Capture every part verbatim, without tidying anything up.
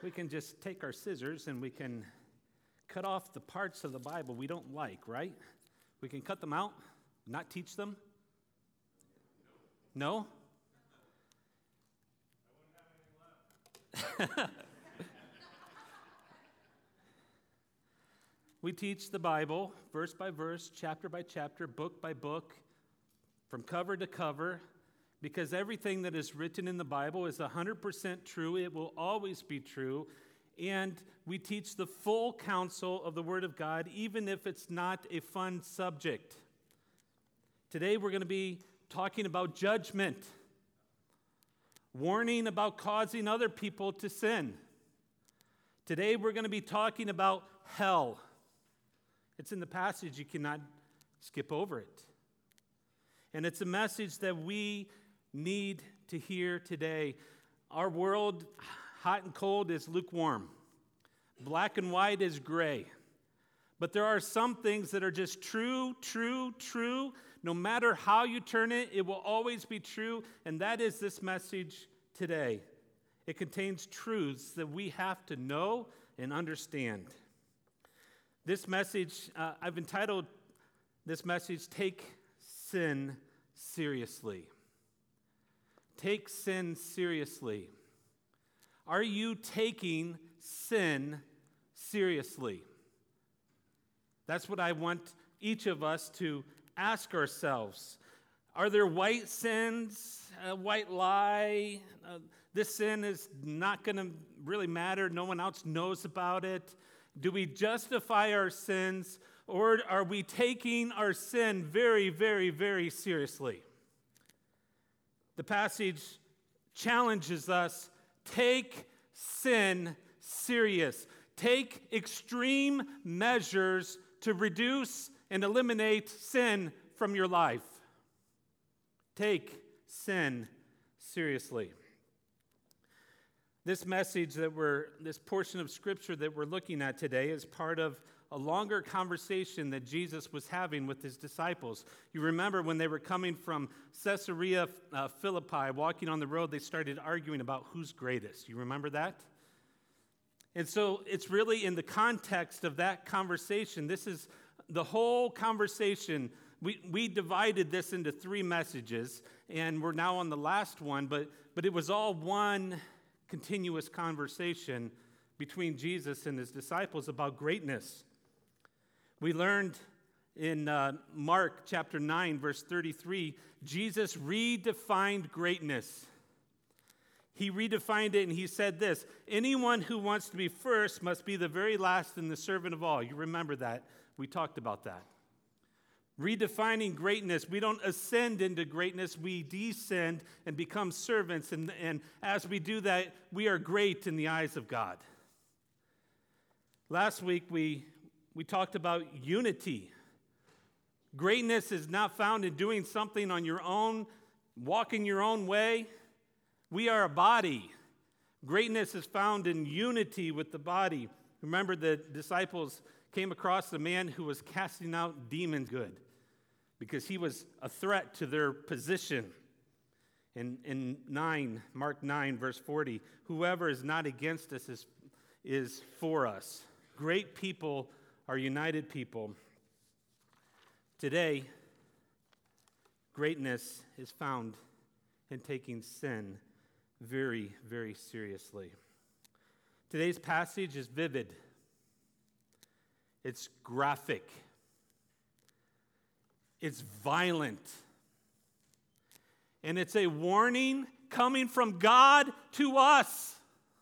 we can just take our scissors and we can cut off the parts of the Bible we don't like, right? We can cut them out, not teach them. No? We teach the Bible verse by verse, chapter by chapter, book by book, from cover to cover, because everything that is written in the Bible is one hundred percent true. It will always be true. And we teach the full counsel of the Word of God, even if it's not a fun subject. Today we're going to be talking about judgment, warning about causing other people to sin. Today we're going to be talking about hell. It's in the passage, you cannot skip over it. And it's a message that we need to hear today. Our world, hot and cold, is lukewarm. Black and white is gray. But there are some things that are just true, true, true. No matter how you turn it, it will always be true. And that is this message today. It contains truths that we have to know and understand. This message, uh, I've entitled this message, Take Sin Seriously. Take sin seriously. Are you taking sin seriously? That's what I want each of us to ask ourselves. Are there white sins, a white lie? Uh, this sin is not going to really matter. No one else knows about it. Do we justify our sins, or are we taking our sin very, very, very seriously? The passage challenges us, take sin serious. Take extreme measures to reduce and eliminate sin from your life. Take sin seriously. This message that we're, this portion of Scripture that we're looking at today is part of a longer conversation that Jesus was having with his disciples. You remember when they were coming from Caesarea uh, Philippi, walking on the road, they started arguing about who's greatest. You remember that? And so it's really in the context of that conversation. This is the whole conversation. We we divided this into three messages, and we're now on the last one, but but it was all one continuous conversation between Jesus and his disciples about greatness. We learned in uh, Mark chapter nine, verse thirty-three, Jesus redefined greatness. He redefined it and he said this, anyone who wants to be first must be the very last and the servant of all. You remember that. We talked about that. Redefining greatness. We don't ascend into greatness. We descend and become servants. And, and as we do that, we are great in the eyes of God. Last week, we, we talked about unity. Greatness is not found in doing something on your own, walking your own way. We are a body. Greatness is found in unity with the body. Remember, the disciples came across a man who was casting out demons good because he was a threat to their position. In, in nine, Mark nine, verse forty, whoever is not against us is, is for us. Great people are united people. Today, greatness is found in taking sin very, very seriously. Today's passage is vivid. It's graphic. It's violent. And it's a warning coming from God to us.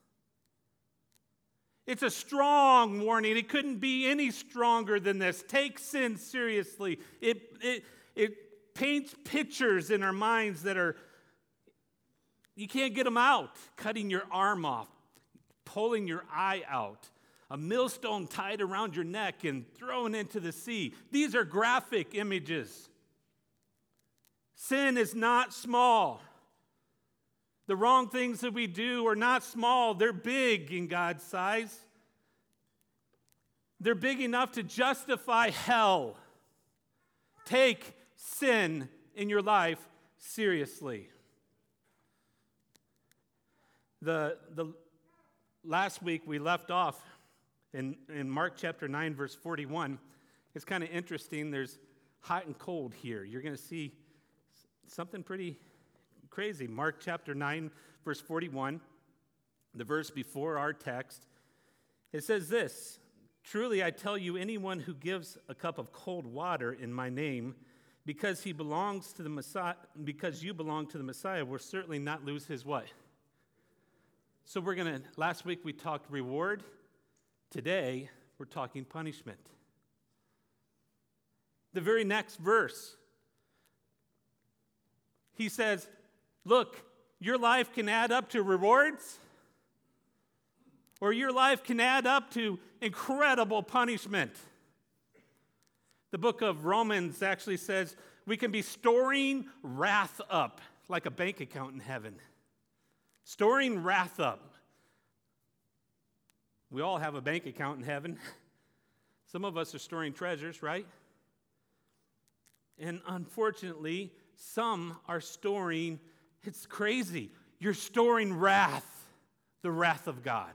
It's a strong warning. It couldn't be any stronger than this. Take sin seriously. It, it, it paints pictures in our minds that are, you can't get them out. Cutting your arm off, pulling your eye out, a millstone tied around your neck and thrown into the sea. These are graphic images. Sin is not small. The wrong things that we do are not small. They're big in God's size. They're big enough to justify hell. Take sin in your life seriously. The, the last week we left off in, in Mark chapter nine, verse forty-one. It's kind of interesting. There's hot and cold here. You're going to see something pretty crazy. Mark chapter nine, verse forty-one, the verse before our text. It says this, "Truly I tell you, anyone who gives a cup of cold water in my name, because he belongs to the Messiah, because you belong to the Messiah, will certainly not lose his" what? So we're going to, last week we talked reward. Today we're talking punishment. The very next verse, he says, look, your life can add up to rewards, or your life can add up to incredible punishment. The book of Romans actually says we can be storing wrath up like a bank account in heaven. Storing wrath up. We all have a bank account in heaven. Some of us are storing treasures, right? And unfortunately, some are storing, it's crazy, you're storing wrath, the wrath of God.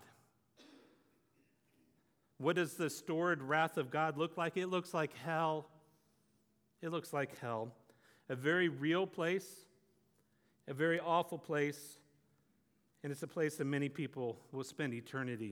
What does the stored wrath of God look like? It looks like hell. It looks like hell. A very real place, a very awful place, and it's a place that many people will spend eternity.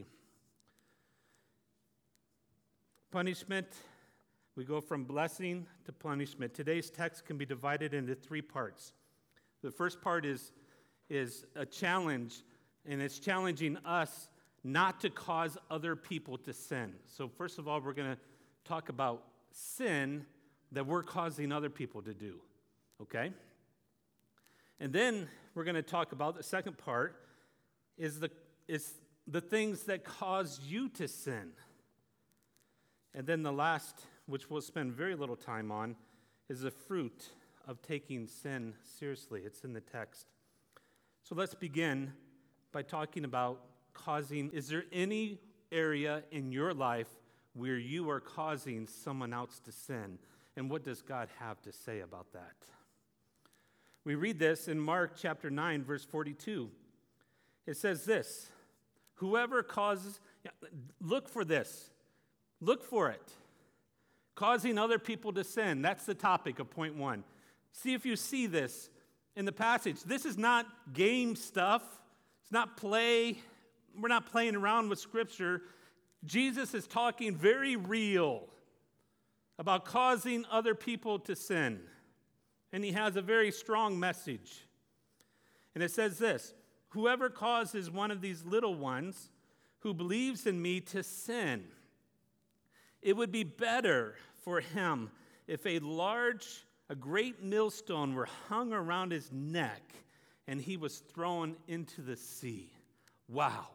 Punishment, we go from blessing to punishment. Today's text can be divided into three parts. The first part is, is a challenge, and it's challenging us not to cause other people to sin. So first of all, we're going to talk about sin that we're causing other people to do, okay? And then we're going to talk about the second part is the, is the things that cause you to sin. And then the last, which we'll spend very little time on, is the fruit of taking sin seriously. It's in the text. So let's begin by talking about causing. Is there any area in your life where you are causing someone else to sin? And what does God have to say about that? We read this in Mark chapter nine, verse forty-two. It says this, whoever causes, look for this, look for it. Causing other people to sin. That's the topic of point one. See if you see this in the passage. This is not game stuff. It's not play. We're not playing around with Scripture. Jesus is talking very real about causing other people to sin. And he has a very strong message. And it says this, whoever causes one of these little ones who believes in me to sin, it would be better for him if a large, a great millstone were hung around his neck and he was thrown into the sea. Wow.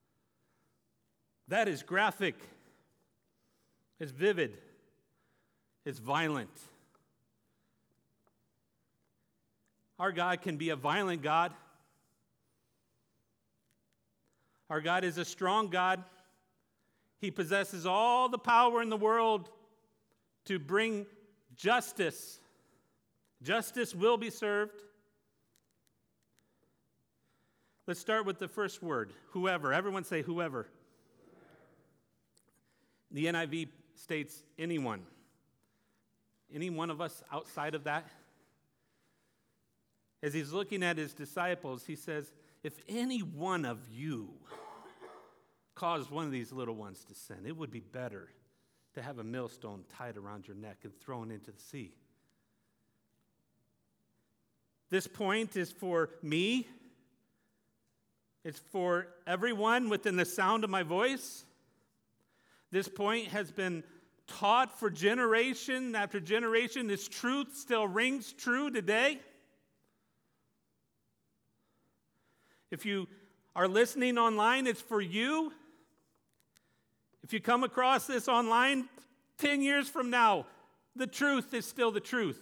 That is graphic. It's vivid. It's violent. Our God can be a violent God. Our God is a strong God. He possesses all the power in the world to bring justice. Justice will be served. Let's start with the first word, whoever. Everyone say whoever. The N I V states anyone. Any one of us outside of that? As he's looking at his disciples, he says, if any one of you caused one of these little ones to sin, it would be better to have a millstone tied around your neck and thrown into the sea. This point is for me. It's for everyone within the sound of my voice. This point has been taught for generation after generation. This truth still rings true today. If you are listening online, it's for you. If you come across this online ten years from now, the truth is still the truth.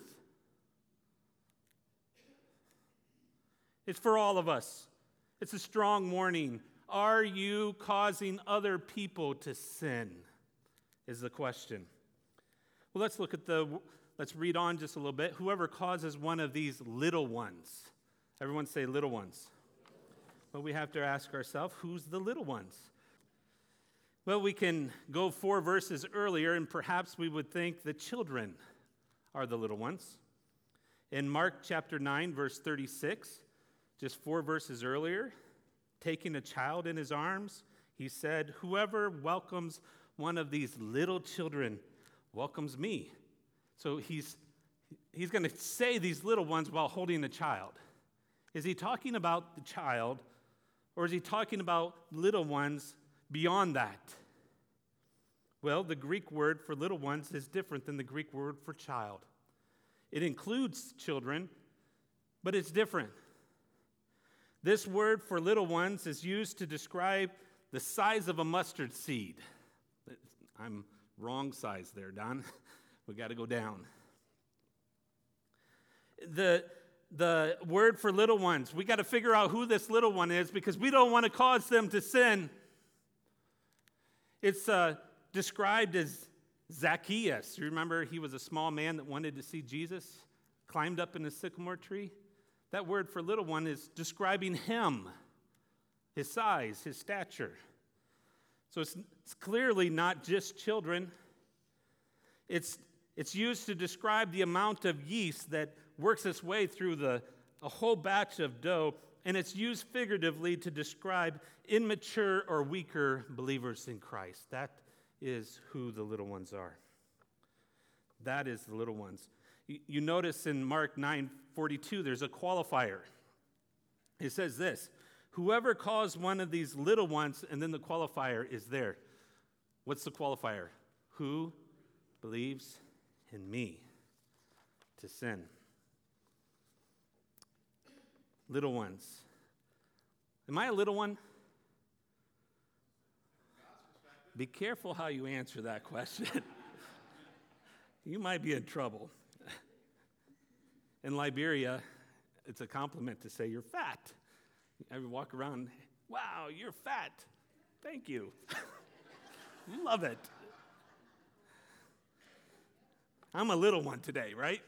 It's for all of us. It's a strong warning. Are you causing other people to sin? Is the question. Well, let's look at the, let's read on just a little bit. Whoever causes one of these little ones. Everyone say little ones. Well, we have to ask ourselves, who's the little ones? Well, we can go four verses earlier, and perhaps we would think the children are the little ones. In Mark chapter nine, verse thirty-six, just four verses earlier, taking a child in his arms, he said, "Whoever welcomes one of these little children welcomes me." So he's he's going to say these little ones while holding a child. Is he talking about the child, or is he talking about little ones beyond that? Well, the Greek word for little ones is different than the Greek word for child. It includes children, but it's different. This word for little ones is used to describe the size of a mustard seed. I'm wrong size there, Don. We got to go down. The, the word for little ones, we got to figure out who this little one is because we don't want to cause them to sin. It's uh, described as Zacchaeus. You remember he was a small man that wanted to see Jesus, climbed up in a sycamore tree? That word for little one is describing him, his size, his stature. So it's, it's clearly not just children. It's, it's used to describe the amount of yeast that works its way through the, a whole batch of dough, and it's used figuratively to describe immature or weaker believers in Christ. That is who the little ones are. That is the little ones. You, you notice in Mark nine forty-two, there's a qualifier. It says this, "Whoever calls one of these little ones," and then the qualifier is there. What's the qualifier? Who believes in me to sin. Little ones. Am I a little one? Be careful how you answer that question. You might be in trouble. In Liberia, it's a compliment to say you're fat. I walk around, "Wow, you're fat. Thank you." Love it. I'm a little one today, right?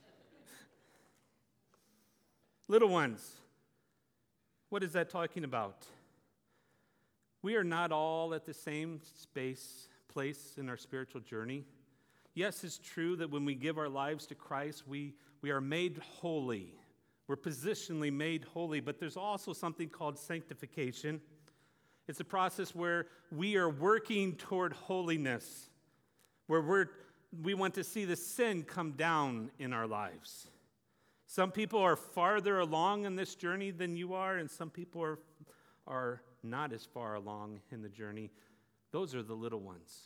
Little ones. What is that talking about? We are not all at the same space, place in our spiritual journey. Yes, it's true that when we give our lives to Christ, we, we are made holy. We're positionally made holy, but there's also something called sanctification. It's a process where we are working toward holiness, where we're, we want to see the sin come down in our lives. Some people are farther along in this journey than you are, and some people are, are not as far along in the journey. Those are the little ones.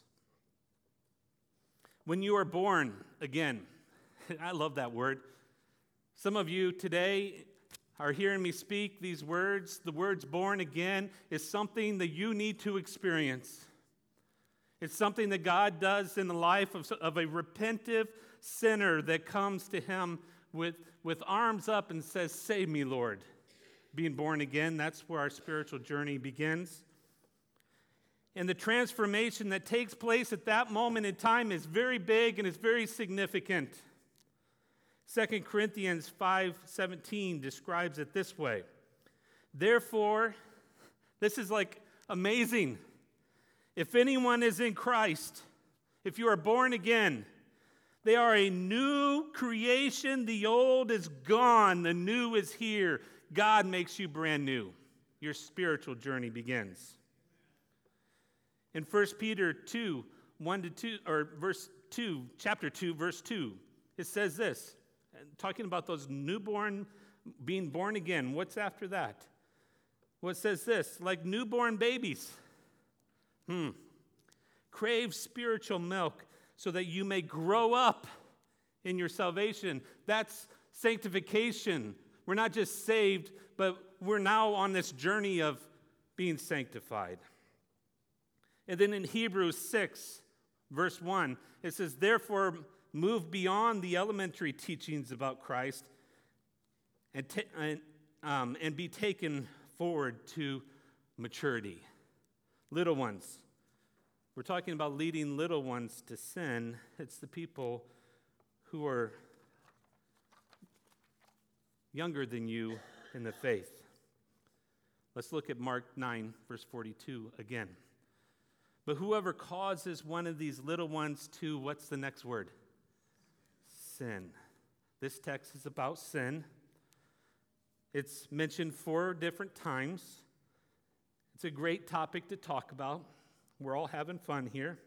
When you are born again, I love that word. Some of you today are hearing me speak these words. The words born again is something that you need to experience. It's something that God does in the life of, of a repentant sinner that comes to him with, with arms up and says, "Save me, Lord." Being born again, that's where our spiritual journey begins. And the transformation that takes place at that moment in time is very big and it's very significant. Second Corinthians five seventeen describes it this way. "Therefore," this is like amazing. "If anyone is in Christ, if you are born again, they are a new creation. The old is gone. The new is here." God makes you brand new. Your spiritual journey begins. In First Peter two, one to two, or verse two, chapter two, verse two, it says this, talking about those newborn, being born again. What's after that? Well, it says this, "Like newborn babies, hmm, crave spiritual milk so that you may grow up in your salvation." That's sanctification. We're not just saved, but we're now on this journey of being sanctified. And then in Hebrews six, verse one, it says, "Therefore, move beyond the elementary teachings about Christ and, ta- and, um, and be taken forward to maturity." Little ones. We're talking about leading little ones to sin. It's the people who are younger than you in the faith. Let's look at Mark nine, verse forty-two again. But whoever causes one of these little ones to, what's the next word? Sin. This text is about sin. It's mentioned four different times. It's a great topic to talk about. We're all having fun here.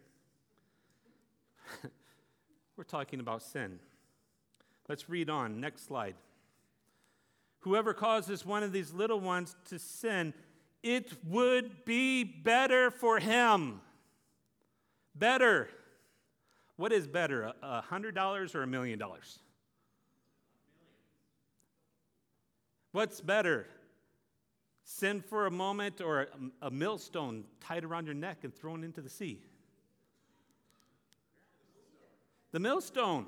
We're talking about sin. Let's read on. Next slide. Whoever causes one of these little ones to sin, it would be better for him. Better. What is better, a hundred dollars or a million dollars? What's better? Sin for a moment or a, a millstone tied around your neck and thrown into the sea? The millstone.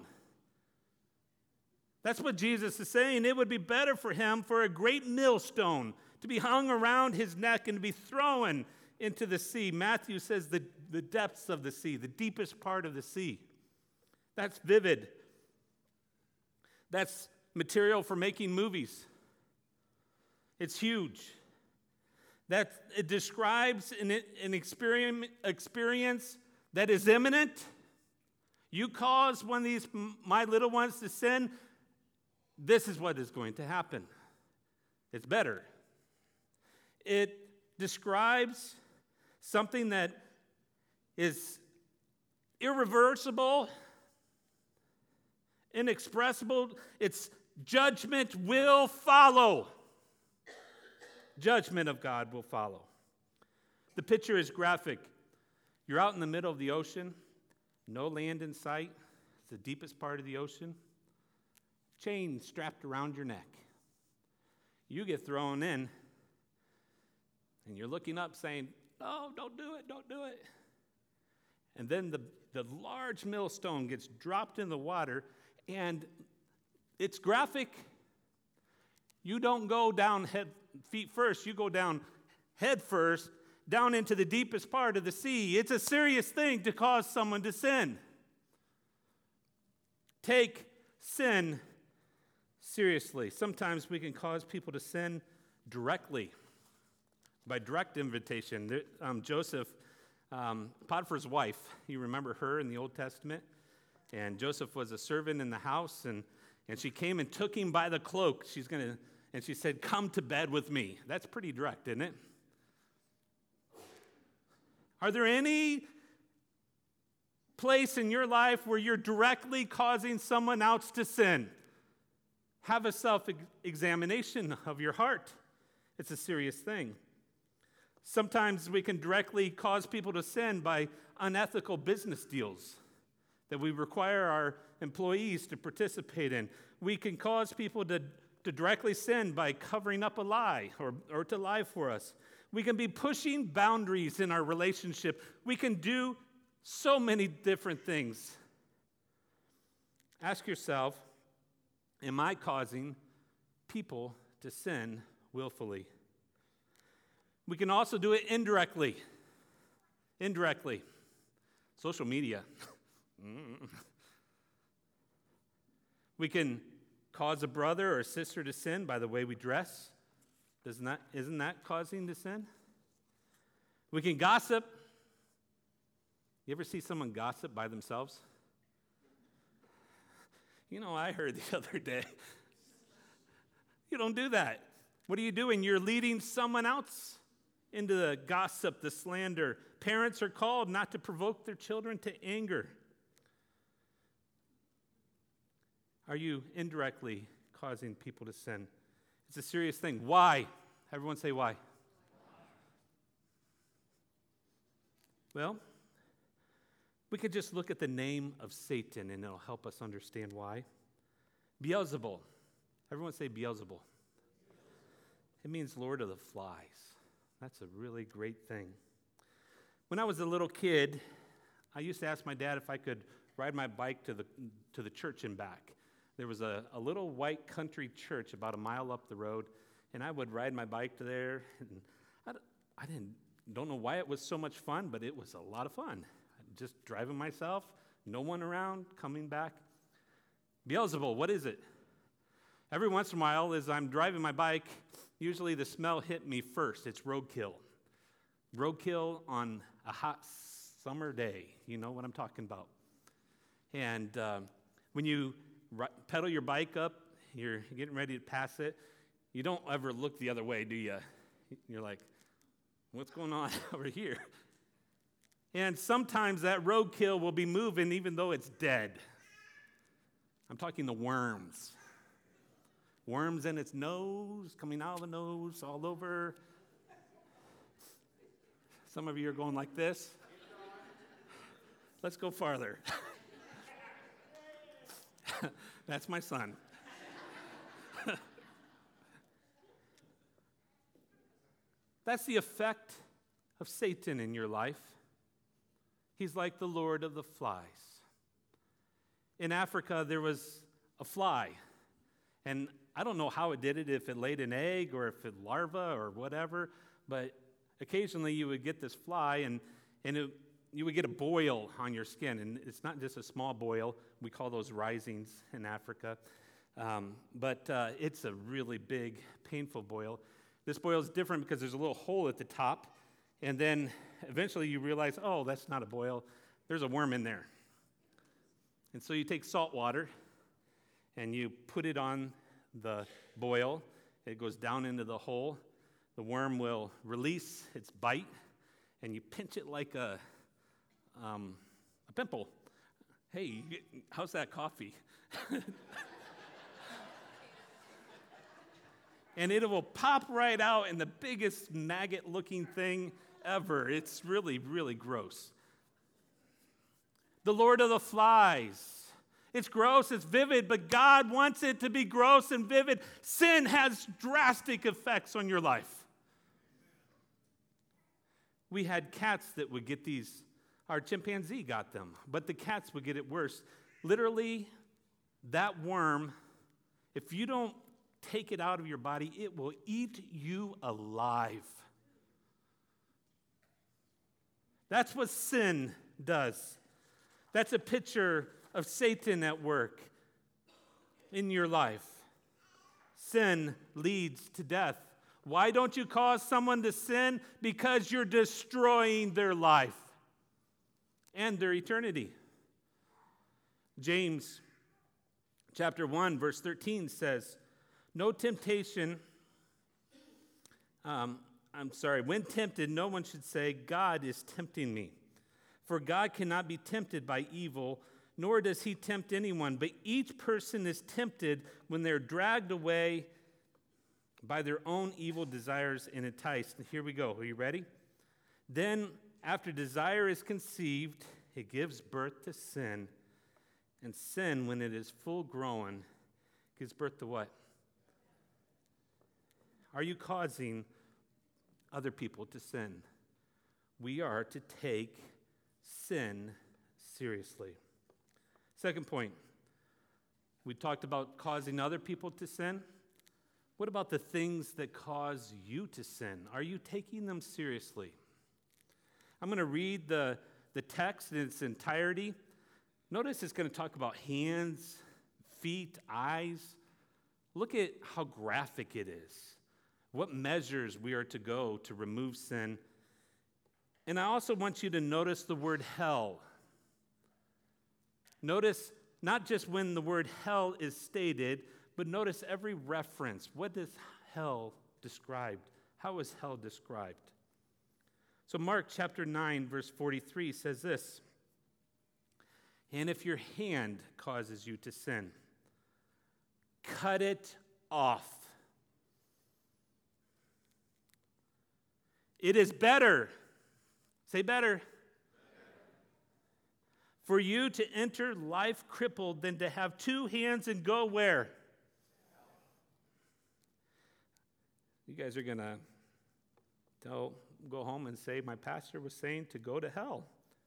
That's what Jesus is saying. It would be better for him for a great millstone to be hung around his neck and to be thrown into the sea. Matthew says the, the depths of the sea, the deepest part of the sea. That's vivid. That's material for making movies. It's huge. That it describes an, an experience, experience that is imminent. You cause one of these, my little ones, to sin, this is what is going to happen. It's better. It describes something that is irreversible, inexpressible. Its judgment will follow. Judgment of God will follow. The picture is graphic. You're out in the middle of the ocean, no land in sight. It's the deepest part of the ocean. Chain strapped around your neck. You get thrown in, and you're looking up saying, "Oh, don't do it, don't do it." And then the, the large millstone gets dropped in the water, and it's graphic. You don't go down head, feet first, you go down head first, down into the deepest part of the sea. It's a serious thing to cause someone to sin. Take sin seriously. Sometimes we can cause people to sin directly, by direct invitation. There, um, Joseph, um, Potiphar's wife, you remember her in the Old Testament? And Joseph was a servant in the house, and, and she came and took him by the cloak. She's going to, and she said, "Come to bed with me." That's pretty direct, isn't it? Are there any place in your life where you're directly causing someone else to sin? Have a self-examination of your heart. It's a serious thing. Sometimes we can directly cause people to sin by unethical business deals that we require our employees to participate in. We can cause people to, to directly sin by covering up a lie or, or to lie for us. We can be pushing boundaries in our relationship. We can do so many different things. Ask yourself, am I causing people to sin willfully? We can also do it indirectly. Indirectly. Social media. We can cause a brother or a sister to sin by the way we dress. Doesn't that, isn't that causing to sin? We can gossip. You ever see someone gossip by themselves? You know, I heard the other day. You don't do that. What are you doing? You're leading someone else into the gossip, the slander. Parents are called not to provoke their children to anger. Are you indirectly causing people to sin? It's a serious thing. Why? Everyone say why. Well, we could just look at the name of Satan and it'll help us understand why. Beelzebul. Everyone say Beelzebul. It means Lord of the Flies. That's a really great thing. When I was a little kid, I used to ask my dad if I could ride my bike to the to the church and back. There was a, a little white country church about a mile up the road, and I would ride my bike to there. And I, I didn't don't know why it was so much fun, but it was a lot of fun. Just driving myself, no one around, coming back. Beelzebul, what is it? Every once in a while, as I'm driving my bike, usually the smell hit me first. It's roadkill. Roadkill on a hot summer day. You know what I'm talking about. And um, when you ri- pedal your bike up, you're getting ready to pass it, you don't ever look the other way, do you? You're like, what's going on over here? And sometimes that roadkill will be moving even though it's dead. I'm talking the worms. Worms in its nose, coming out of the nose, all over. Some of you are going like this. Let's go farther. That's my son. That's the effect of Satan in your life. He's like the Lord of the flies. In Africa, there was a fly, and I don't know how it did it, if it laid an egg or if it larva or whatever, but occasionally you would get this fly, and, and it, you would get a boil on your skin, and it's not just a small boil. We call those risings in Africa, um, but uh, it's a really big, painful boil. This boil is different because there's a little hole at the top, and then eventually you realize, oh, that's not a boil. There's a worm in there. And so you take salt water, and you put it on the boil. It goes down into the hole. The worm will release its bite, and you pinch it like a, um, a pimple. Hey, how's that coffee? And it will pop right out in the biggest maggot-looking thing ever. It's really, really gross. The Lord of the flies. It's gross, it's vivid, but God wants it to be gross and vivid. Sin has drastic effects on your life. We had cats that would get these. Our chimpanzee got them, but the cats would get it worse. Literally, that worm, if you don't take it out of your body, it will eat you alive. That's what sin does. That's a picture of Satan at work in your life. Sin leads to death. Why don't you cause someone to sin? Because you're destroying their life and their eternity. James chapter one, verse thirteen says, no temptation, um, I'm sorry, when tempted, no one should say, God is tempting me. For God cannot be tempted by evil, nor does he tempt anyone. But each person is tempted when they're dragged away by their own evil desires and enticed. Here we go. Are you ready? Then, after desire is conceived, it gives birth to sin. And sin, when it is full grown, gives birth to what? Are you causing other people to sin? We are to take sin seriously. Second point, we talked about causing other people to sin. What about the things that cause you to sin? Are you taking them seriously? I'm going to read the, the text in its entirety. Notice it's going to talk about hands, feet, eyes. Look at how graphic it is. What measures we are to go to remove sin. And I also want you to notice the word hell. Notice not just when the word hell is stated, but notice every reference. What is hell described? How is hell described? So Mark chapter nine, verse forty-three says this, and if your hand causes you to sin, cut it off. It is better, say better, better, for you to enter life crippled than to have two hands and go where? You guys are going to tell, go home and say, my pastor was saying to go to hell.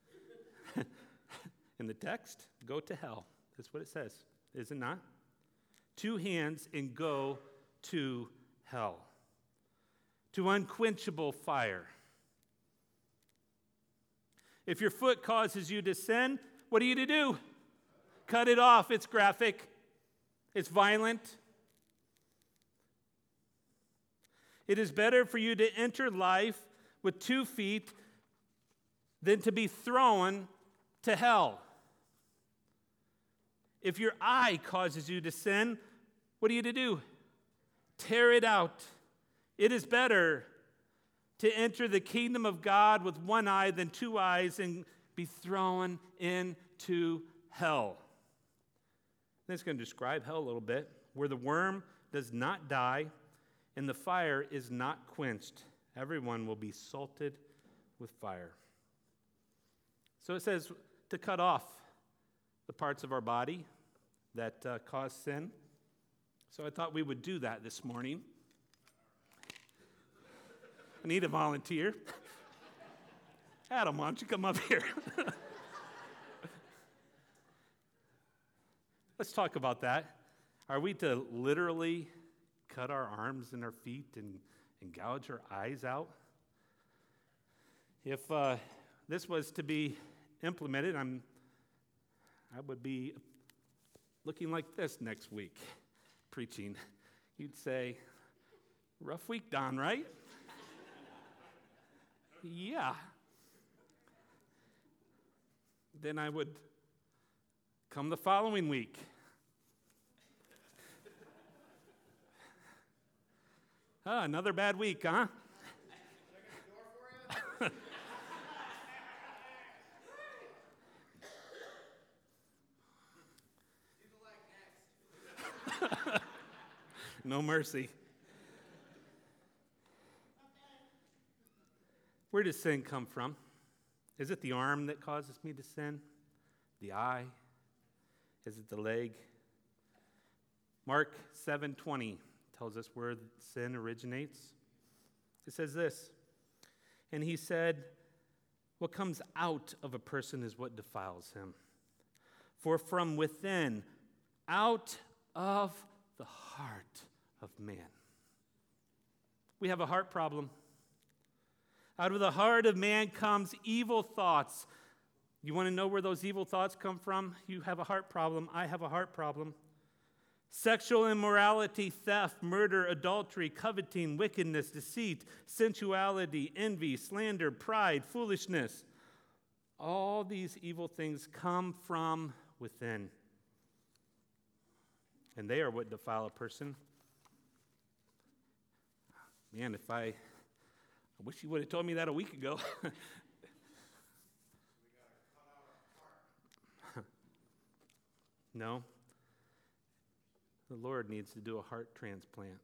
In the text, go to hell. That's what it says, is it not? Two hands and go to hell. To unquenchable fire. If your foot causes you to sin, what are you to do? Cut it off. It's graphic. It's violent. It is better for you to enter life with two feet than to be thrown to hell. If your eye causes you to sin, what are you to do? Tear it out. It is better to enter the kingdom of God with one eye than two eyes and be thrown into hell. That's going to describe hell a little bit, where the worm does not die and the fire is not quenched. Everyone will be salted with fire. So it says to cut off the parts of our body that uh, cause sin. So I thought we would do that this morning. I need a volunteer. Adam, why don't you come up here? Let's talk about that. Are we to literally cut our arms and our feet and, and gouge our eyes out? If uh, this was to be implemented, I'm, I would be looking like this next week, preaching. You'd say, rough week, Don, right? Yeah. Then I would come the following week. Ah, another bad week, huh? No mercy. Where does sin come from? Is it the arm that causes me to sin? The eye? Is it the leg? Mark seven twenty tells us where sin originates. It says this, and he said, what comes out of a person is what defiles him. For from within, out of the heart of man. We have a heart problem. Out of the heart of man comes evil thoughts. You want to know where those evil thoughts come from? You have a heart problem. I have a heart problem. Sexual immorality, theft, murder, adultery, coveting, wickedness, deceit, sensuality, envy, slander, pride, foolishness. All these evil things come from within. And they are what defile a person. Man, if I, I wish you would have told me that a week ago. No. The Lord needs to do a heart transplant.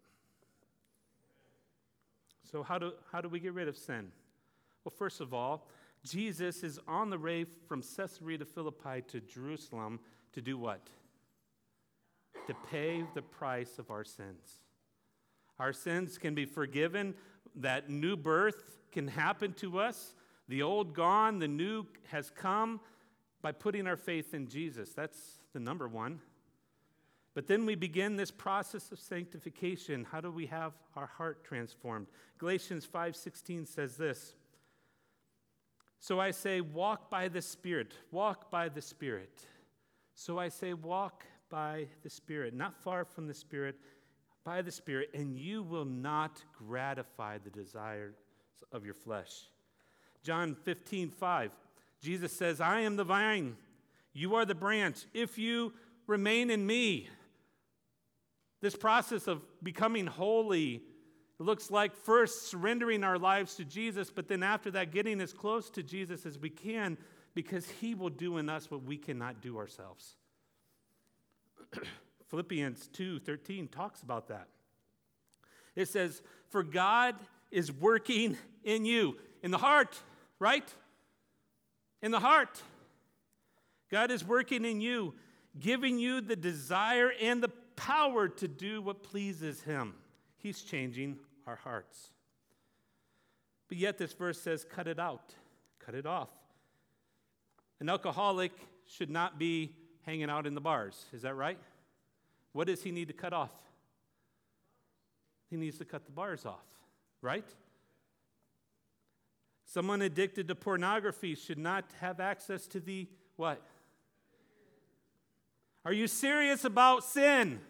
So how do, how do we get rid of sin? Well, first of all, Jesus is on the way from Caesarea Philippi to Jerusalem to do what? To pay the price of our sins. Our sins can be forgiven. That new birth can happen to us. The old gone, the new has come by putting our faith in Jesus. That's the number one. But then we begin this process of sanctification. How do we have our heart transformed? Galatians five sixteen says this. So I say, walk by the Spirit. Walk by the Spirit. So I say, walk by the Spirit. Not far from the Spirit, by the Spirit, and you will not gratify the desires of your flesh. John fifteen five. Jesus says, I am the vine. You are the branch. If you remain in me. This process of becoming holy looks like first surrendering our lives to Jesus, but then after that, getting as close to Jesus as we can, because he will do in us what we cannot do ourselves. Philippians two thirteen talks about that. It says, for God is working in you, in the heart, right? In the heart. God is working in you, giving you the desire and the power to do what pleases him. He's changing our hearts. But yet this verse says, cut it out, cut it off. An alcoholic should not be hanging out in the bars. Is that right? What does he need to cut off? He needs to cut the bars off, right? Someone addicted to pornography should not have access to the what? Are you serious about sin?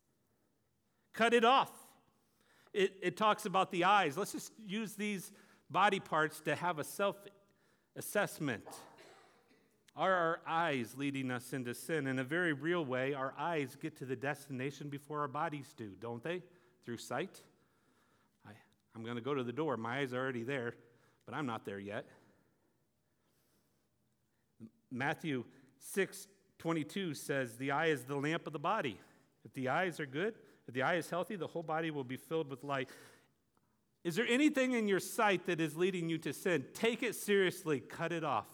Cut it off. It, it talks about the eyes. Let's just use these body parts to have a self-assessment. Are our eyes leading us into sin? In a very real way, our eyes get to the destination before our bodies do, don't they? Through sight. I, I'm going to go to the door. My eyes are already there, but I'm not there yet. Matthew six twenty-two says, the eye is the lamp of the body. If the eyes are good, if the eye is healthy, the whole body will be filled with light. Is there anything in your sight that is leading you to sin? Take it seriously. Cut it off.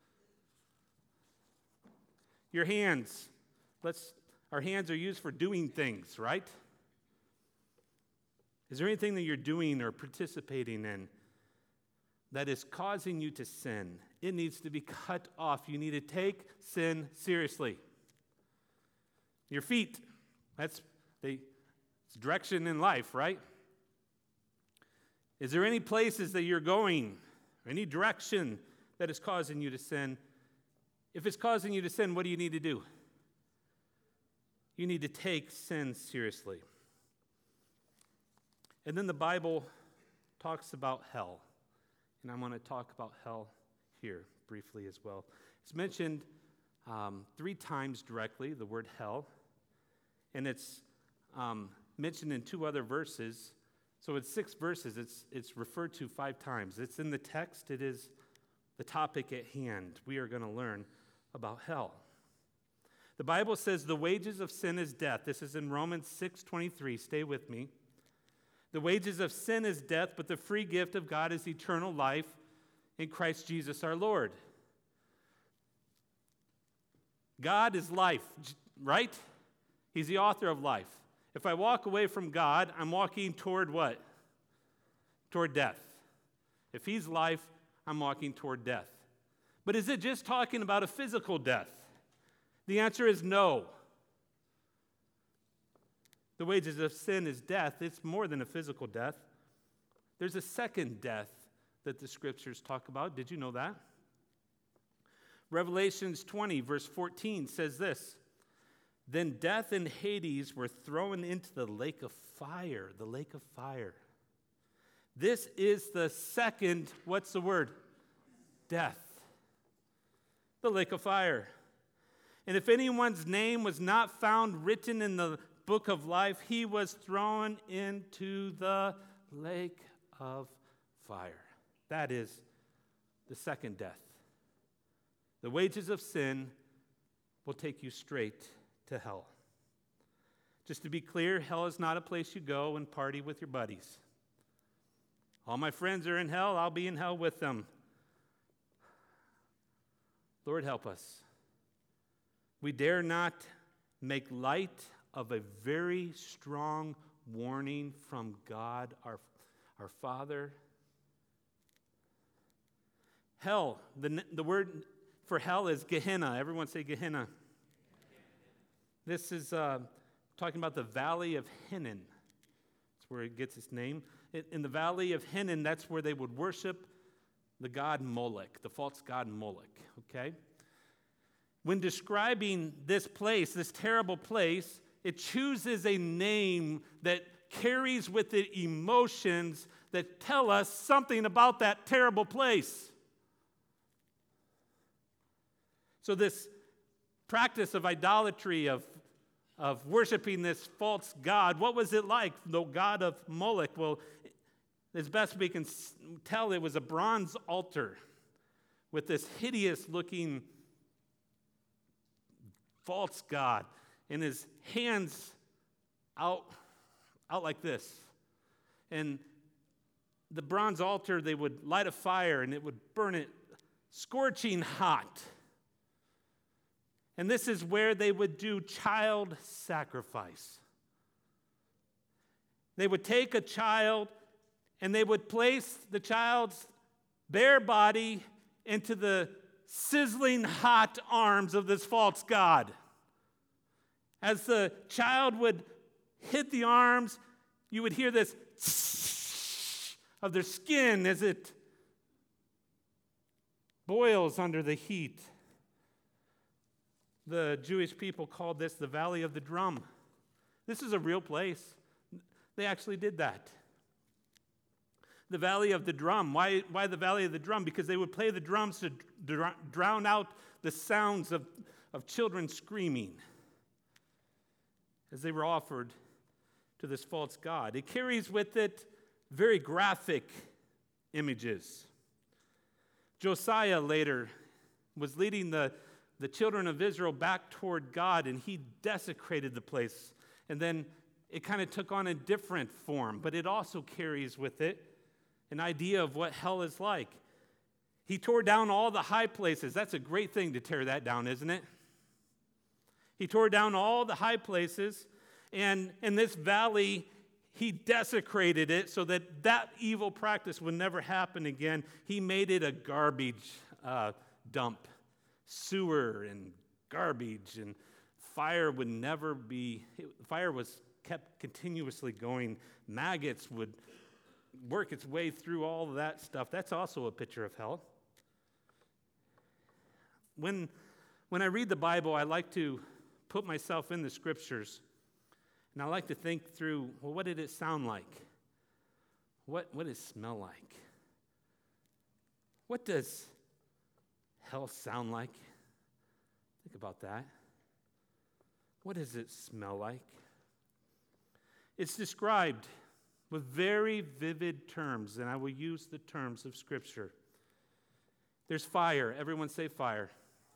Your hands. Let's, our hands are used for doing things, right? Is there anything that you're doing or participating in that is causing you to sin? It needs to be cut off. You need to take sin seriously. Your feet. That's the it's direction in life, right? Is there any places that you're going, or any direction that is causing you to sin? If it's causing you to sin, what do you need to do? You need to take sin seriously. And then the Bible talks about hell. And I want to talk about hell here briefly as well. It's mentioned um, three times directly, the word hell. And it's um, mentioned in two other verses. So it's six verses. It's, it's referred to five times. It's in the text. It is the topic at hand. We are going to learn about hell. The Bible says the wages of sin is death. This is in Romans six twenty-three. Stay with me. The wages of sin is death, but the free gift of God is eternal life in Christ Jesus our Lord. God is life, right? He's the author of life. If I walk away from God, I'm walking toward what? Toward death. If He's life, I'm walking toward death. But is it just talking about a physical death? The answer is no. The wages of sin is death. It's more than a physical death. There's a second death that the scriptures talk about. Did you know that? Revelations twenty, verse fourteen says this. Then death and Hades were thrown into the lake of fire. The lake of fire. This is the second, what's the word? Death. The lake of fire. And if anyone's name was not found written in the book of life, he was thrown into the lake of fire. That is the second death. The wages of sin will take you straight to hell. Just to be clear, hell is not a place you go and party with your buddies. All my friends are in hell, I'll be in hell with them. Lord, help us. We dare not make light of a very strong warning from God, our, our Father. Hell, the, the word for hell is Gehenna. Everyone say Gehenna. This is uh, talking about the Valley of Hinnom. That's where it gets its name. It, in the Valley of Hinnom, that's where they would worship the god Molech, the false god Molech, okay? When describing this place, this terrible place, it chooses a name that carries with it emotions that tell us something about that terrible place. So this practice of idolatry, of, of worshiping this false god, what was it like, the god of Molech? Well, as best we can tell, it was a bronze altar with this hideous-looking false god, and his hands out, out like this. And the bronze altar, they would light a fire, and it would burn it scorching hot. And this is where they would do child sacrifice. They would take a child, and they would place the child's bare body into the sizzling hot arms of this false god. As the child would hit the arms, you would hear this of their skin as it boils under the heat. The Jewish people called this the Valley of the Drum. This is a real place. They actually did that. The Valley of the Drum. Why, why the Valley of the Drum? Because they would play the drums to dr- drown out the sounds of, of children screaming as they were offered to this false god. It carries with it very graphic images. Josiah later was leading the, the children of Israel back toward God, and he desecrated the place. And then it kind of took on a different form, but it also carries with it an idea of what hell is like. He tore down all the high places. That's a great thing to tear that down, isn't it? He tore down all the high places, and in this valley, he desecrated it so that that evil practice would never happen again. He made it a garbage uh, dump, sewer and garbage, and fire would never be, fire was kept continuously going. Maggots would work its way through all of that stuff. That's also a picture of hell. When, when I read the Bible, I like to put myself in the scriptures, and I like to think through, well, what did it sound like? What, what does it smell like? What does hell sound like? Think about that. What does it smell like? It's described with very vivid terms, and I will use the terms of Scripture. There's fire. Everyone say fire.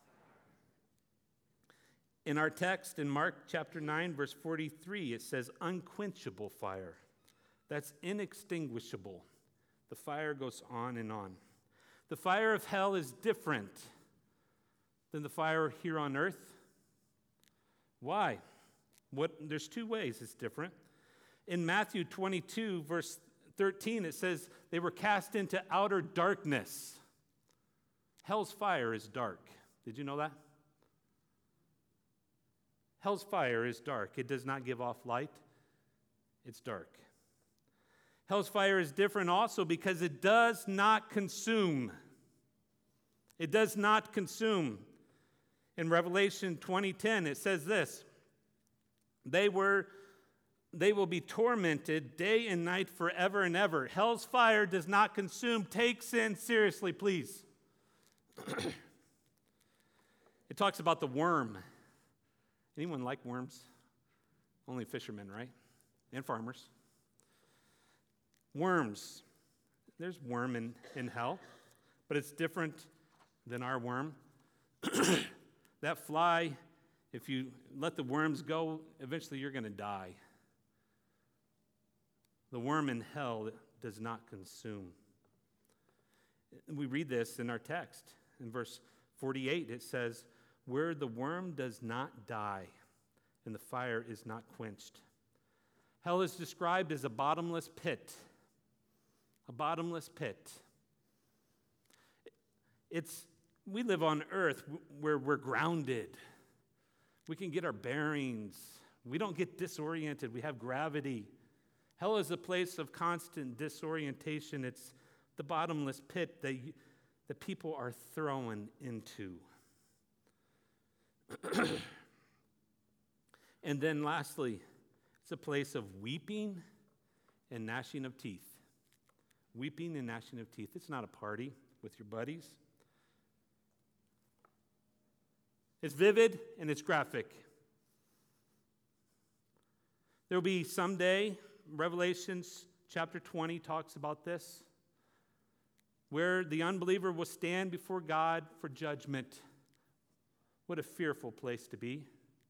In our text in Mark chapter nine, verse forty-three, it says unquenchable fire. That's inextinguishable. The fire goes on and on. The fire of hell is different than the fire here on earth. Why? What? There's two ways it's different. In Matthew twenty-two, verse thirteen, it says they were cast into outer darkness. Hell's fire is dark. Did you know that? Hell's fire is dark. It does not give off light. It's dark. Hell's fire is different also because it does not consume. It does not consume. In Revelation twenty ten, it says this, They were, they will be tormented day and night forever and ever. Hell's fire does not consume. Take sin seriously, please. It talks about the worm. Anyone like worms? Only fishermen, right? And farmers. Worms. There's worm in, in hell, but it's different than our worm. That fly, if you let the worms go, eventually you're going to die. The worm in hell does not consume. We read this in our text. In verse forty-eight, it says, where the worm does not die and the fire is not quenched. Hell is described as a bottomless pit. A bottomless pit. It's, we live on earth where we're grounded. We can get our bearings. We don't get disoriented. We have gravity. Hell is a place of constant disorientation. It's the bottomless pit that, that people are thrown into. And then lastly, it's a place of weeping and gnashing of teeth. Weeping and gnashing of teeth. It's not a party with your buddies. It's vivid and it's graphic. There will be someday, Revelations chapter twenty talks about this, where the unbeliever will stand before God for judgment. What a fearful place to be.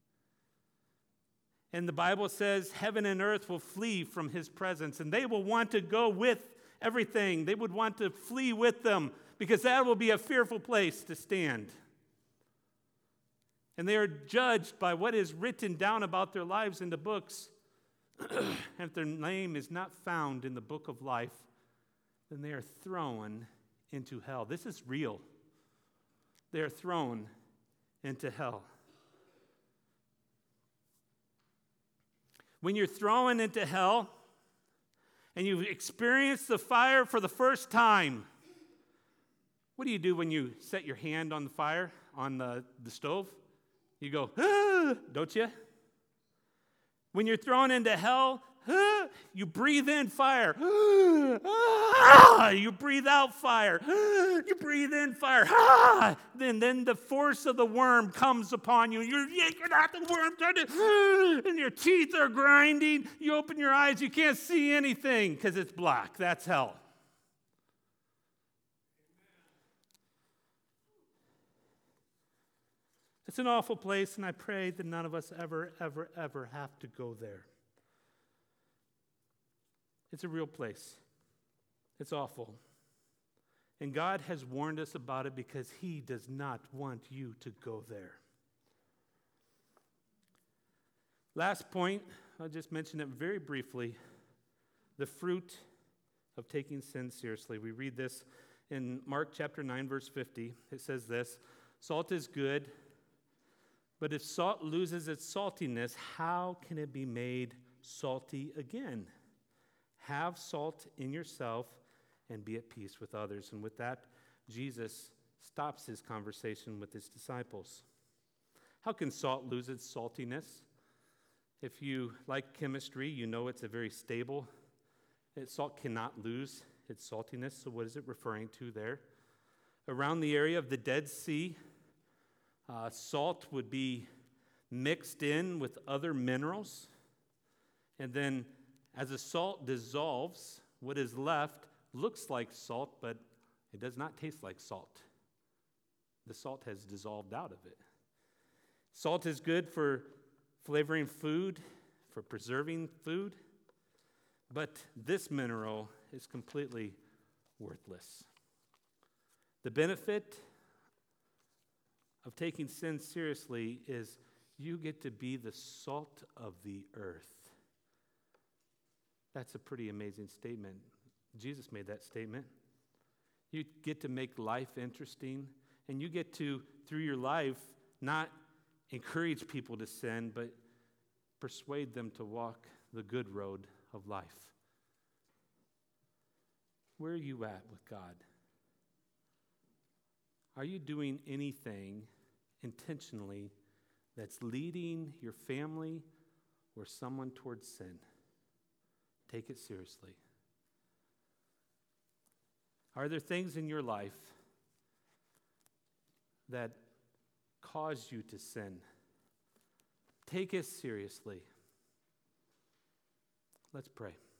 And the Bible says heaven and earth will flee from his presence, and they will want to go with everything. They would want to flee with them because that will be a fearful place to stand. And they are judged by what is written down about their lives in the books. And if their name is not found in the book of life, then they are thrown into hell. This is real. They are thrown into hell. When you're thrown into hell and you've experienced the fire for the first time, what do you do when you set your hand on the fire, on the, the stove? You go, ah, don't you? When you're thrown into hell, you breathe in fire. You breathe out fire. You breathe in fire. Then, then the force of the worm comes upon you. You're yanking out the worm, and your teeth are grinding. You open your eyes, you can't see anything because it's black. That's hell. It's an awful place, and I pray that none of us ever, ever, ever have to go there. It's a real place. It's awful. And God has warned us about it because He does not want you to go there. Last point, I'll just mention it very briefly. The fruit of taking sin seriously. We read this in Mark chapter nine, verse fifty. It says this, "Salt is good, but if salt loses its saltiness, how can it be made salty again? Have salt in yourself and be at peace with others." And with that, Jesus stops his conversation with his disciples. How can salt lose its saltiness? If you like chemistry, you know it's a very stable. Salt cannot lose its saltiness. So what is it referring to there? Around the area of the Dead Sea, uh, salt would be mixed in with other minerals. And then as the salt dissolves, what is left looks like salt, but it does not taste like salt. The salt has dissolved out of it. Salt is good for flavoring food, for preserving food, but this mineral is completely worthless. The benefit of taking sin seriously is you get to be the salt of the earth. That's a pretty amazing statement. Jesus made that statement. You get to make life interesting, and you get to, through your life, not encourage people to sin, but persuade them to walk the good road of life. Where are you at with God? Are you doing anything intentionally that's leading your family or someone towards sin? Take it seriously. Are there things in your life that cause you to sin? Take it seriously. Let's pray.